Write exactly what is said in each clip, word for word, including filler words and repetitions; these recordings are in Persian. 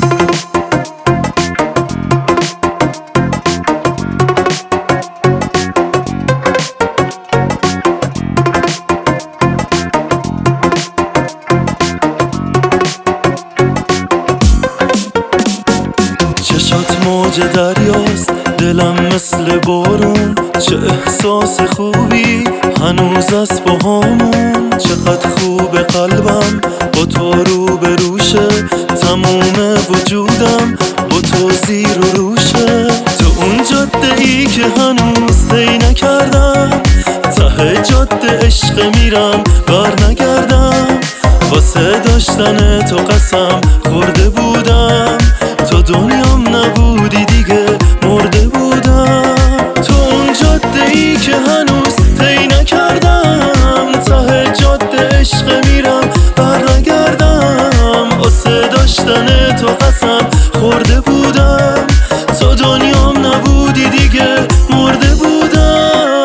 چشات موج دریاست، دلم مثل بارون. چه احساس خوبی هنوز از با همون. چقدر خوب قلبم با تو رو به روشه، تموم وجودم با تو زیر و روشه. تو اون جاده ای که هنوز طی نکردم، ته جاده عشق میرم بر نگردم. واسه داشتن تو قسم خورده بودم، تو دنیام نبودی دیگه مرده بودم. تو اون جاده ای که هنوز طی نکردم، ته جاده عشق میرم بر نگردم. واسه داشتن تو قسم خورده بودم، تو دنیام نبودی دیگه مرده بودم.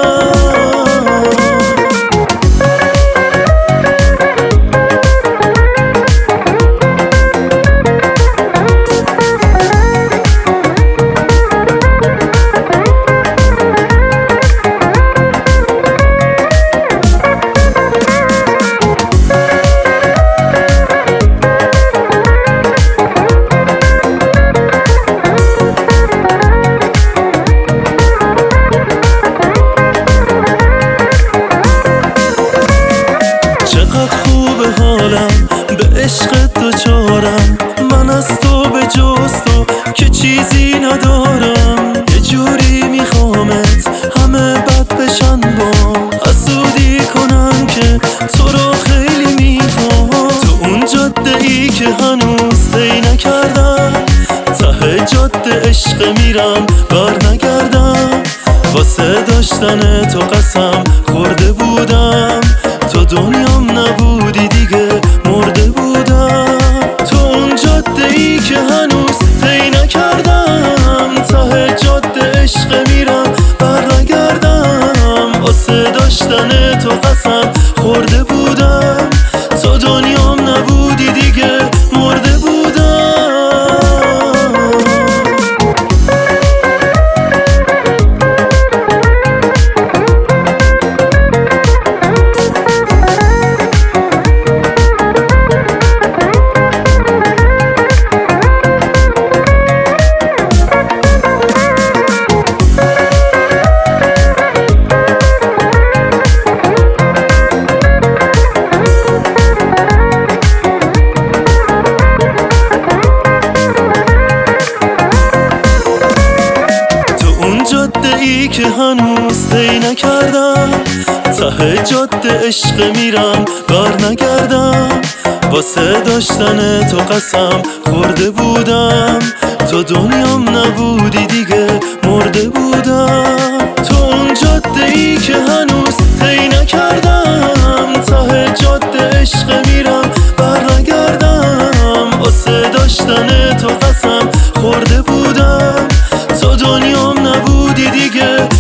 به عشق تو چارم، من از تو به جز تو که چیزی ندارم. یه جوری میخوامت همه بد بشن با حسودی کنن که تو رو خیلی میخوام. تو اون جاده ای که هنوز طی نکردم، ته جاده عشق میرم بر نگردم. واسه داشتن تو قسم خورده بودم، تو دنیام نبودی دیگه مرده بودم. تو اون جاده ای که هنوز طی نکردم، ته جاده عشق میرم بر نگردم. واسه داشتن تو قسم خورده بودم، تو دنیام نبودی دیگه مرده بودم. جاده ای که هنوز طی نکردم، ته جاده عشق میرم بر نگردم. واسه داشتن تو قسم خورده بودم، تو دنیام نبودی دیگه مرده بودم. تو اون جاده ای که هنوز طی نکردم، ته جاده عشق میرم بر نگردم. واسه داشتن تو قسم خورده بودم، تو دنیام نبودی دیگه